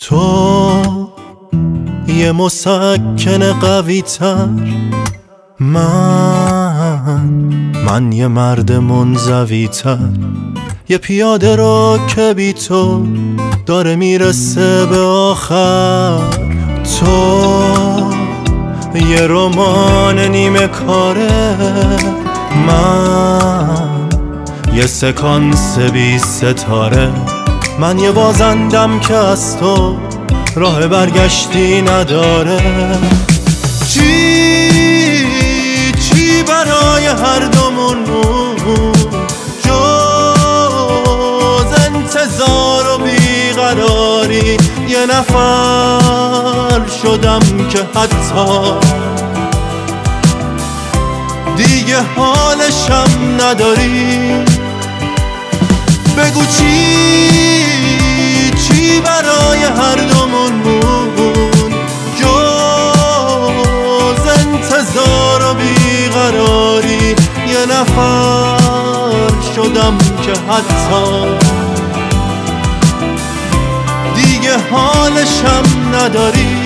تو یه مسکن قوی تر، من یه مرد منزوی تر، یه پیاده رو که بی تو داره میرسه به آخر. تو یه رمان نیمه کاره، من یه سکانس بی ستاره، من یه بازندم که از تو راه برگشتی نداره. چی برای هر دومون جز انتظار و بیقراری، یه نفر شدم که حتی دیگه حالشم نداری. بگو چی برای هر دومون موند جز انتظار و بیقراری، یه نفر شدم که حتی دیگه حالشم نداری.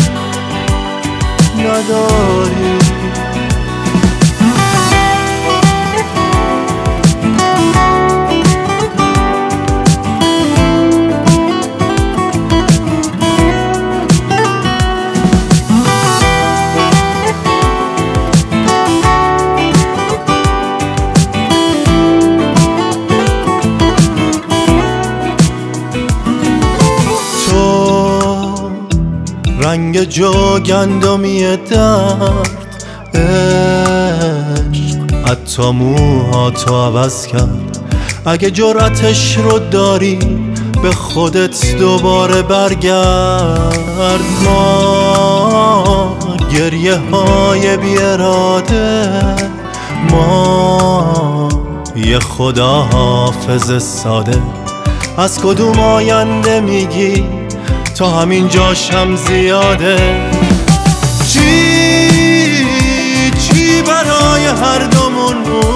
رنگ جوگندمی درد، عشق حتی موهاتو عوض کرد. اگه جرأتش رو داری به خودت دوباره برگرد. ما گریه های بی اراده، ما یه خدا حافظ ساده. از کدوم آینده میگی تا همین جاشم زیاده. چی برای هر دومون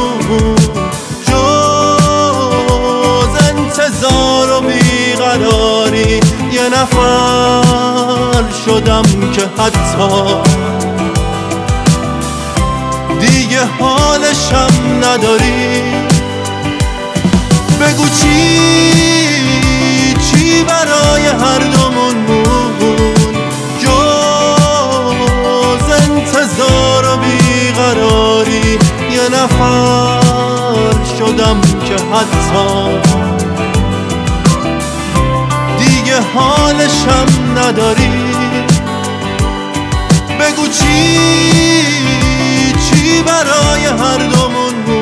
جز انتظار و بیقراری، یه نفر شدم که حتی دیگه حالشم نداری. بگو چی برای هر دومون موند جز انتظار و بیقراری، یه نفر شدم که حتی دیگه حالشم نداری. بگو چی برای هر دومون موند